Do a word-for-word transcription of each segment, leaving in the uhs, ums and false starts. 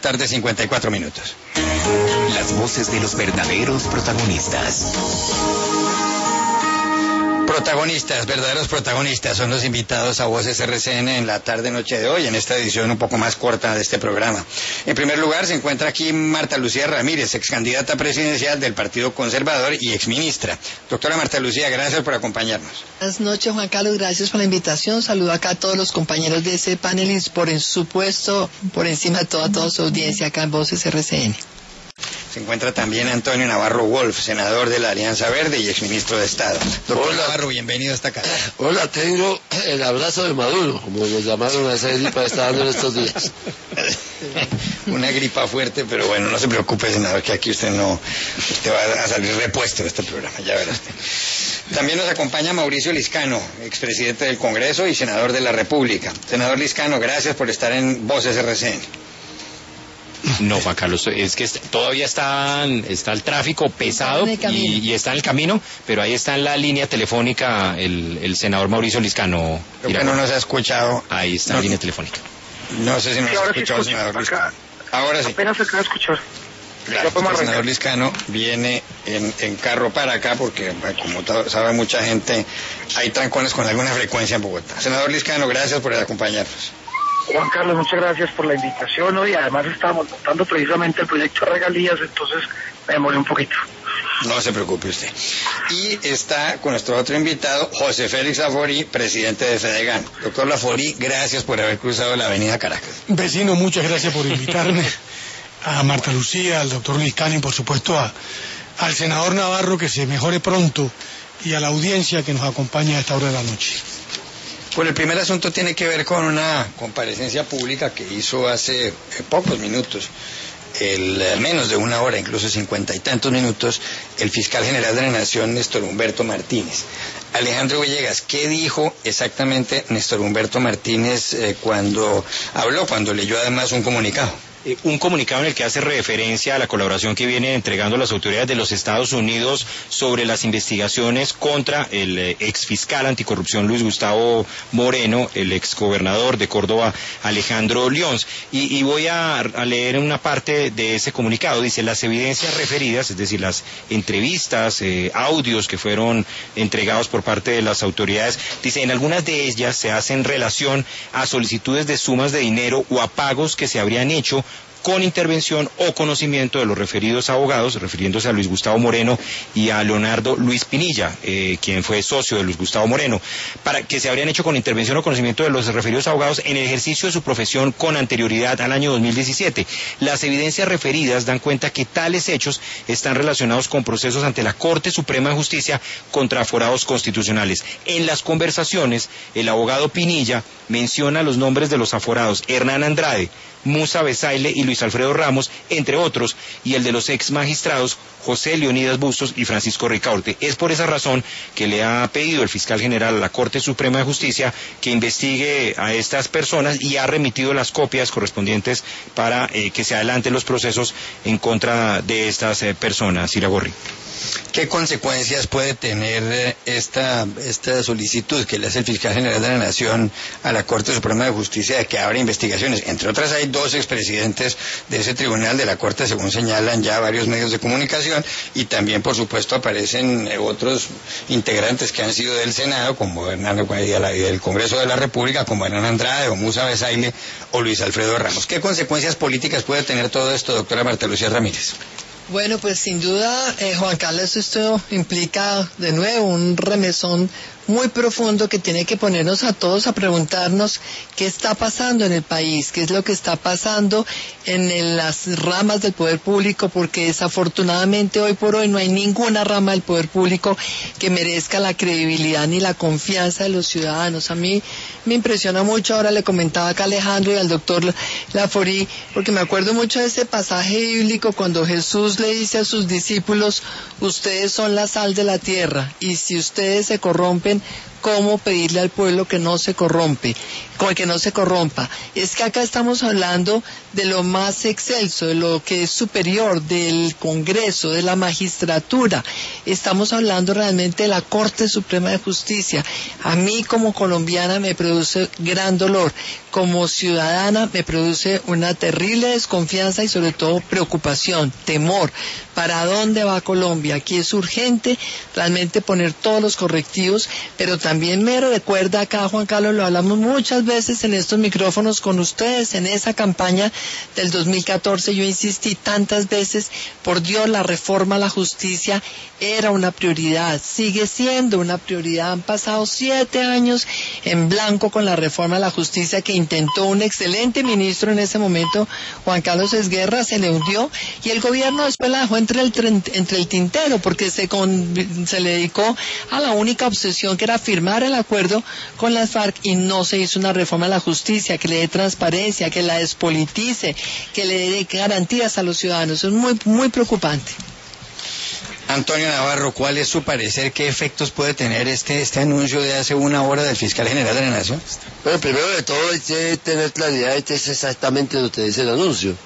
tarde, cincuenta y cuatro minutos. Las voces de los verdaderos protagonistas. Protagonistas, verdaderos protagonistas, son los invitados a Voces R C N en la tarde-noche de hoy, en esta edición un poco más corta de este programa. En primer lugar, se encuentra aquí Marta Lucía Ramírez, ex candidata presidencial del Partido Conservador y exministra. Doctora Marta Lucía, gracias por acompañarnos. Buenas noches, Juan Carlos, gracias por la invitación. Saludo acá a todos los compañeros de ese panel y, por supuesto, por encima de toda, toda su audiencia acá en Voces R C N. Se encuentra también Antonio Navarro Wolf, senador de la Alianza Verde y exministro de Estado. Doctor Hola. Navarro, bienvenido a esta casa. Hola, tengo el abrazo de Maduro, como lo llamaron a esa gripa que está dando en estos días. Una gripa fuerte, pero bueno, no se preocupe, senador, que aquí usted no, usted va a salir repuesto de este programa, ya verá usted. También nos acompaña Mauricio Liscano, expresidente del Congreso y senador de la República. Senador Liscano, gracias por estar en Voces R C N. No, Juan Carlos, es que todavía está, está el tráfico pesado y, y está en el camino, pero ahí está en la línea telefónica el, el senador Mauricio Liscano. Creo que no nos ha escuchado. Ahí está no, la línea telefónica. No sé si nos sí, ha escuchado, sí senador escucho, Liscano. Ahora sí. Apenas se acaba de escuchar. Claro, el senador Liscano viene en, en carro para acá porque, como sabe mucha gente, hay trancones con alguna frecuencia en Bogotá. Senador Liscano, gracias por acompañarnos. Juan Carlos, muchas gracias por la invitación hoy. Además estábamos montando precisamente el proyecto de regalías, entonces me demoré un poquito. No se preocupe usted. Y está con nuestro otro invitado, José Félix Laforí, presidente de Fedegan. Doctor Laforí, gracias por haber cruzado la avenida Caracas. Vecino, muchas gracias por invitarme. A Marta Lucía, al doctor Liscano y por supuesto a, al senador Navarro, que se mejore pronto, y a la audiencia que nos acompaña a esta hora de la noche. Bueno, el primer asunto tiene que ver con una comparecencia pública que hizo hace eh, pocos minutos, el, eh, menos de una hora, incluso cincuenta y tantos minutos, el fiscal general de la Nación, Néstor Humberto Martínez. Alejandro Villegas, ¿qué dijo exactamente Néstor Humberto Martínez eh, cuando habló, cuando leyó además un comunicado? Eh, un comunicado en el que hace referencia a la colaboración que vienen entregando las autoridades de los Estados Unidos sobre las investigaciones contra el eh, ex fiscal anticorrupción Luis Gustavo Moreno, el ex gobernador de Córdoba Alejandro Lyons. Y, y voy a, a leer una parte de ese comunicado. Dice: las evidencias referidas, es decir, las entrevistas, eh, audios que fueron entregados por parte de las autoridades, dice, en algunas de ellas se hacen relación a solicitudes de sumas de dinero o a pagos que se habrían hecho con intervención o conocimiento de los referidos abogados, refiriéndose a Luis Gustavo Moreno y a Leonardo Luis Pinilla, eh, quien fue socio de Luis Gustavo Moreno, para que se habrían hecho con intervención o conocimiento de los referidos abogados en el ejercicio de su profesión con anterioridad al año dos mil diecisiete. Las evidencias referidas dan cuenta que tales hechos están relacionados con procesos ante la Corte Suprema de Justicia contra aforados constitucionales. En las conversaciones, el abogado Pinilla menciona los nombres de los aforados Hernán Andrade, Musa Besaile y Luis Alfredo Ramos, entre otros, y el de los ex magistrados José Leonidas Bustos y Francisco Ricaurte. Es por esa razón que le ha pedido el fiscal general a la Corte Suprema de Justicia que investigue a estas personas y ha remitido las copias correspondientes para eh, que se adelanten los procesos en contra de estas eh, personas. Iragorri. ¿Qué consecuencias puede tener esta, esta solicitud que le hace el fiscal general de la Nación a la Corte Suprema de Justicia de que abra investigaciones? Entre otras, hay dos expresidentes de ese tribunal de la Corte, según señalan ya varios medios de comunicación, y también, por supuesto, aparecen otros integrantes que han sido del Senado, como Hernán, del Congreso de la República, como Hernán Andrade o Musa Besaile o Luis Alfredo Ramos. ¿Qué consecuencias políticas puede tener todo esto, doctora Marta Lucía Ramírez? Bueno, pues sin duda, eh, Juan Carlos, esto implica de nuevo un remesón muy profundo que tiene que ponernos a todos a preguntarnos qué está pasando en el país, qué es lo que está pasando en, en las ramas del poder público, porque desafortunadamente hoy por hoy no hay ninguna rama del poder público que merezca la credibilidad ni la confianza de los ciudadanos. A mí me impresiona mucho, ahora le comentaba acá a Alejandro y al doctor Laforí, porque me acuerdo mucho de ese pasaje bíblico cuando Jesús le dice a sus discípulos: ustedes son la sal de la tierra, y si ustedes se corrompen cómo pedirle al pueblo que no se corrompe, como que no se corrompa. Es que acá estamos hablando de lo más excelso, de lo que es superior, del Congreso, de la magistratura. Estamos hablando realmente de la Corte Suprema de Justicia. A mí como colombiana me produce gran dolor. Como ciudadana me produce una terrible desconfianza y sobre todo preocupación, temor. ¿Para dónde va Colombia? Aquí es urgente realmente poner todos los correctivos, pero también me recuerda acá, Juan Carlos, lo hablamos muchas veces en estos micrófonos con ustedes, en esa campaña del dos mil catorce, yo insistí tantas veces, por Dios, la reforma a la justicia era una prioridad, sigue siendo una prioridad. Han pasado siete años en blanco con la reforma a la justicia que intentó un excelente ministro en ese momento, Juan Carlos Esguerra, se le hundió y el gobierno después la dejó entre el, entre el tintero porque se, con, se le dedicó a la única obsesión que era firmar el acuerdo con las FARC y no se hizo una reforma a la justicia que le dé transparencia, que la despolitice, que le dé garantías a los ciudadanos. Es muy, muy preocupante. Antonio Navarro, ¿cuál es su parecer? ¿Qué efectos puede tener este este anuncio de hace una hora del fiscal general de la Nación? Bueno, primero de todo hay que tener claridad de que es exactamente lo que dice el anuncio.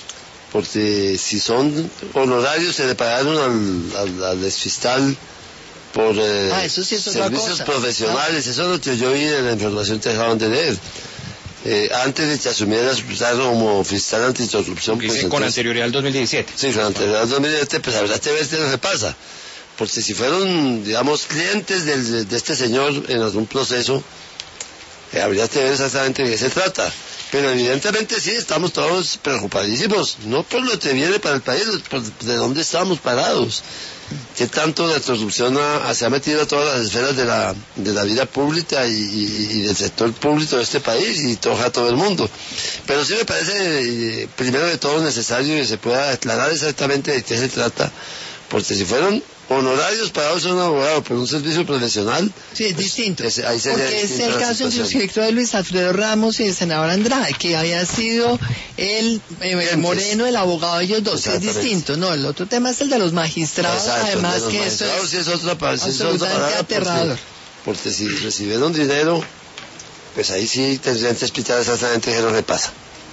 Porque si son honorarios se le pagaron al, al, al exfiscal por eh, ah, eso sí es servicios otra cosa. profesionales, eso es lo que yo vi en la información que dejaban de leer. Eh, antes de que asumiera su cargo como fiscal anticorrupción, pues, pues, con entonces, anterioridad al dos mil diecisiete. Sí, con anterioridad al dos mil diecisiete, pues habrá que ver qué es lo que pasa. Porque si fueron, digamos, clientes del, de este señor en algún proceso, eh, habría que ver exactamente de qué se trata. Pero evidentemente sí, estamos todos preocupadísimos, no por lo que viene para el país, por de dónde estamos parados. Qué tanto la corrupción ha, se ha metido a todas las esferas de la, de la vida pública y, y, y del sector público de este país y toca a todo el mundo. Pero sí me parece, eh, primero de todo, necesario que se pueda aclarar exactamente de qué se trata, porque si fueron honorarios pagados a un abogado por un servicio profesional, sí, es pues, distinto. Es, ahí porque es el caso inclusive de Luis Alfredo Ramos y el senador Andrade, que había sido el, eh, el Moreno, el abogado de ellos dos, es distinto. No, el otro tema es el de los magistrados. Exacto, además los que magistrados eso es, sí es otra, absolutamente es otra aterrador. Porque, porque si recibieron dinero, pues ahí sí tendrían que explicar exactamente qué es lo que pasa.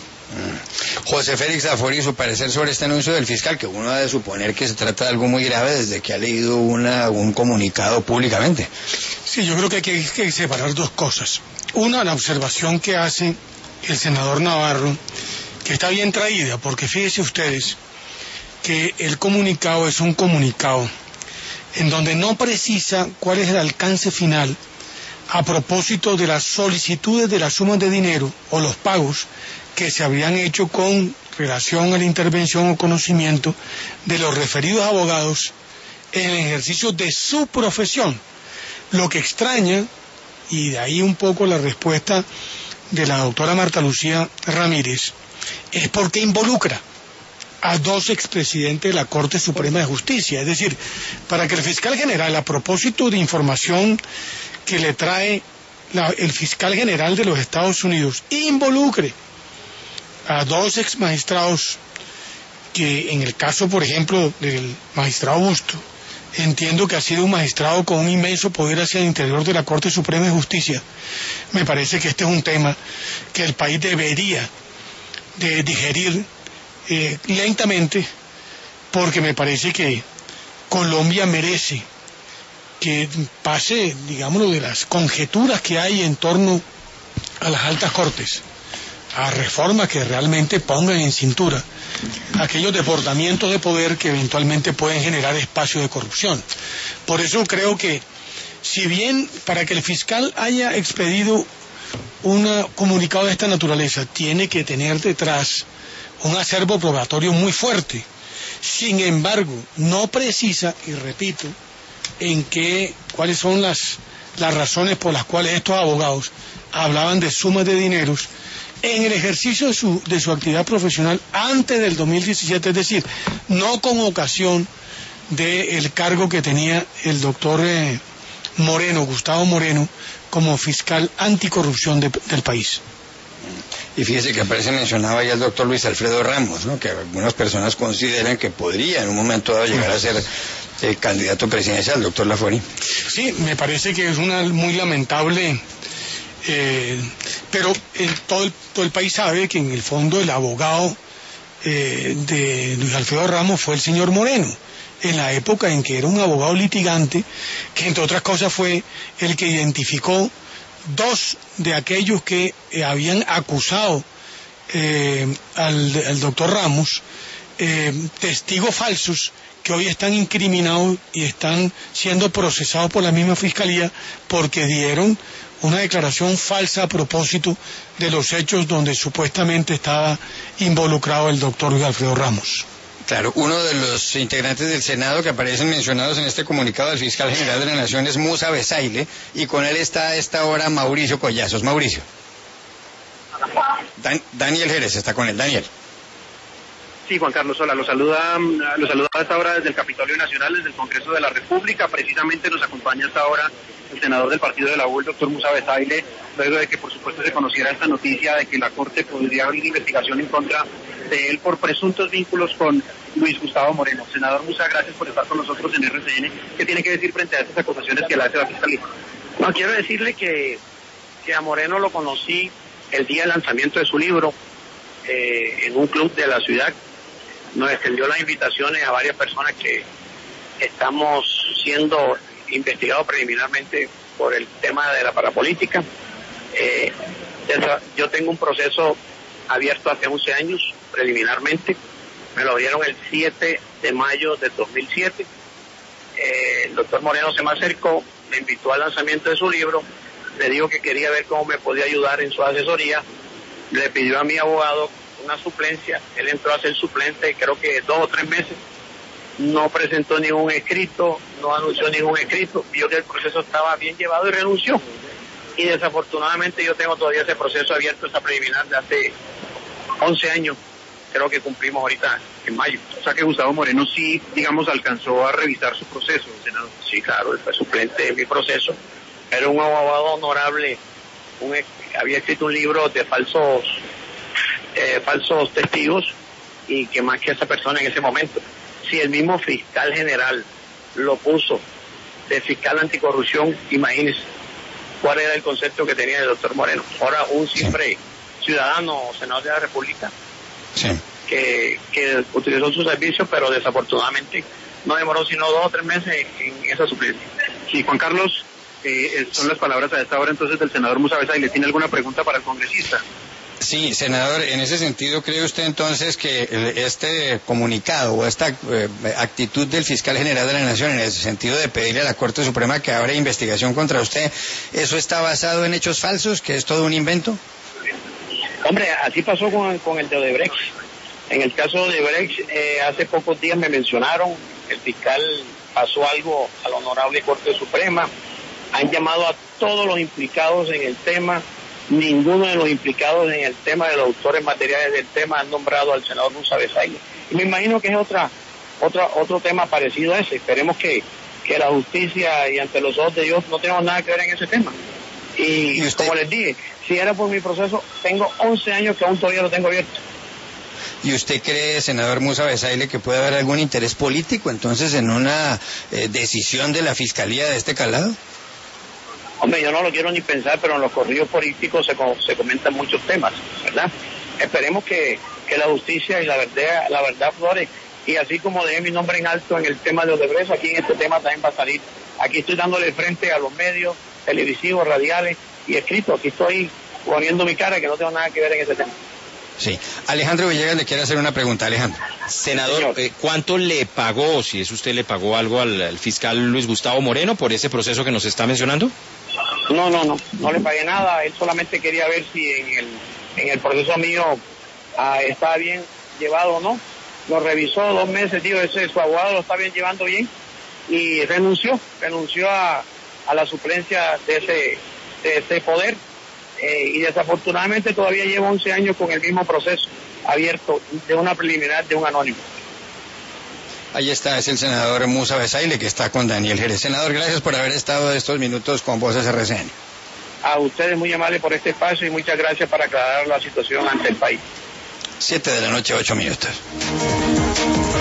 José Félix Zafori, su parecer sobre este anuncio del fiscal, que uno ha de suponer que se trata de algo muy grave desde que ha leído una, un comunicado públicamente. Sí, yo creo que hay que, que separar dos cosas. Una, la observación que hace el senador Navarro, que está bien traída, porque fíjense ustedes que el comunicado es un comunicado en donde no precisa cuál es el alcance final a propósito de las solicitudes de las sumas de dinero o los pagos que se habrían hecho con relación a la intervención o conocimiento de los referidos abogados en el ejercicio de su profesión. Lo que extraña, y de ahí un poco la respuesta de la doctora Marta Lucía Ramírez, es porque involucra a dos expresidentes de la Corte Suprema de Justicia. Es decir, para que el fiscal general, a propósito de información que le trae la, el fiscal general de los Estados Unidos, involucre a dos ex magistrados que en el caso, por ejemplo, del magistrado Busto, entiendo que ha sido un magistrado con un inmenso poder hacia el interior de la Corte Suprema de Justicia. Me parece que este es un tema que el país debería de digerir eh, lentamente, porque me parece que Colombia merece que pase, digámoslo, de las conjeturas que hay en torno a las altas cortes, a reformas que realmente pongan en cintura aquellos desbordamientos de poder que eventualmente pueden generar espacios de corrupción. Por eso creo que, si bien para que el fiscal haya expedido un comunicado de esta naturaleza, tiene que tener detrás un acervo probatorio muy fuerte, sin embargo, no precisa, y repito, en qué, cuáles son las, las razones por las cuales estos abogados hablaban de sumas de dineros en el ejercicio de su, de su actividad profesional antes del dos mil diecisiete, es decir, no con ocasión del cargo que tenía el doctor eh, Moreno, Gustavo Moreno, como fiscal anticorrupción de, del país. Y fíjese que aparece mencionaba ya el doctor Luis Alfredo Ramos, ¿no? Que algunas personas consideran que podría en un momento dado llegar a ser eh, candidato presidencial, doctor Lafoni. Sí, me parece que es una muy lamentable, eh, pero eh, todo, el, todo el país sabe que en el fondo el abogado eh, de Luis Alfredo Ramos fue el señor Moreno, en la época en que era un abogado litigante, que entre otras cosas fue el que identificó dos de aquellos que eh, habían acusado eh, al, al doctor Ramos, eh, testigos falsos que hoy están incriminados y están siendo procesados por la misma fiscalía porque dieron una declaración falsa a propósito de los hechos donde supuestamente estaba involucrado el doctor Luis Alfredo Ramos. Claro, uno de los integrantes del Senado que aparecen mencionados en este comunicado del fiscal general de la Nación es Musa Besaile, y con él está a esta hora Mauricio Collazos. Mauricio. Dan- Daniel Jerez está con él. Daniel. Sí, Juan Carlos, hola, lo saluda, lo saluda a esta hora desde el Capitolio Nacional, desde el Congreso de la República. Precisamente nos acompaña a esta hora el senador del partido de la U, el doctor Musa Besaile, luego de que por supuesto se conociera esta noticia de que la Corte podría abrir investigación en contra de él por presuntos vínculos con Luis Gustavo Moreno. Senador Musa, gracias por estar con nosotros en R C N. ¿Qué tiene que decir frente a estas acusaciones que le hace la Fiscalía? No, quiero decirle que, que a Moreno lo conocí el día del lanzamiento de su libro eh, en un club de la ciudad. Nos extendió las invitaciones a varias personas que estamos siendo investigados preliminarmente por el tema de la parapolítica. Eh, yo tengo un proceso abierto hace once años, preliminarmente. Me lo dieron el siete de mayo del dos mil siete. Eh, el doctor Moreno se me acercó, me invitó al lanzamiento de su libro, le dijo que quería ver cómo me podía ayudar en su asesoría, le pidió a mi abogado una suplencia, él entró a ser suplente creo que dos o tres meses, no presentó ningún escrito, no anunció ningún escrito, vio que el proceso estaba bien llevado y renunció. Y desafortunadamente yo tengo todavía ese proceso abierto, esa preliminar de hace once años, creo que cumplimos ahorita en mayo. O sea que Gustavo Moreno sí, digamos, alcanzó a revisar su proceso, senador. Sí, claro, él fue suplente en mi proceso, era un abogado honorable, un, había escrito un libro de falsos eh, falsos testigos, y que más que esa persona en ese momento, si el mismo fiscal general lo puso de fiscal anticorrupción, imagínese cuál era el concepto que tenía el doctor Moreno. Ahora un simple sí. ciudadano, senador de la República, sí. que, que utilizó su servicio, pero desafortunadamente no demoró sino dos o tres meses en esa suplencia. Sí, Juan Carlos, eh, son las palabras a esta hora entonces del senador Musa Besaile. ¿Tiene alguna pregunta para el congresista? Sí, senador, en ese sentido, ¿cree usted entonces que este comunicado o esta eh, actitud del fiscal general de la Nación en el sentido de pedirle a la Corte Suprema que abra investigación contra usted, eso está basado en hechos falsos, que es todo un invento? Hombre, así pasó con, con el de Odebrecht. En el caso de Odebrecht, eh, hace pocos días me mencionaron, el fiscal pasó algo a la Honorable Corte Suprema, han llamado a todos los implicados en el tema. Ninguno de los implicados en el tema de los autores materiales del tema han nombrado al senador Musa Besaile. Y me imagino que es otra, otra, otro tema parecido a ese. Esperemos que, que la justicia y ante los ojos de Dios no tenemos nada que ver en ese tema. Y, ¿Y usted? Como les dije, si era por mi proceso, tengo once años que aún todavía lo tengo abierto. ¿Y usted cree, senador Musa Besaile, que puede haber algún interés político entonces en una eh, decisión de la Fiscalía de este calado? Hombre, yo no lo quiero ni pensar, pero en los corridos políticos se, se comentan muchos temas, ¿verdad? Esperemos que, que la justicia y la verdad, la verdad flore. Y así como dejé mi nombre en alto en el tema de Odebrecht, aquí en este tema también va a salir. Aquí estoy dándole frente a los medios televisivos, radiales y escritos. Aquí estoy poniendo mi cara, que no tengo nada que ver en ese tema. Sí. Alejandro Villegas le quiere hacer una pregunta. Alejandro. Senador, eh, ¿cuánto le pagó, si es usted, le pagó algo al, al fiscal Luis Gustavo Moreno por ese proceso que nos está mencionando? No, no, no, no le pagué nada. Él solamente quería ver si en el, en el proceso mío ah, estaba bien llevado o no. Lo revisó dos meses, digo, ese su abogado lo está bien llevando bien, y renunció, renunció a, a la suplencia de ese, de ese poder. Eh, y desafortunadamente todavía llevo once años con el mismo proceso abierto de una preliminar de un anónimo. Ahí está, es el senador Musa Besaile, que está con Daniel Jerez. Senador, gracias por haber estado estos minutos con Voces R C N. A ustedes muy amables por este espacio y muchas gracias para aclarar la situación ante el país. Siete de la noche, ocho minutos.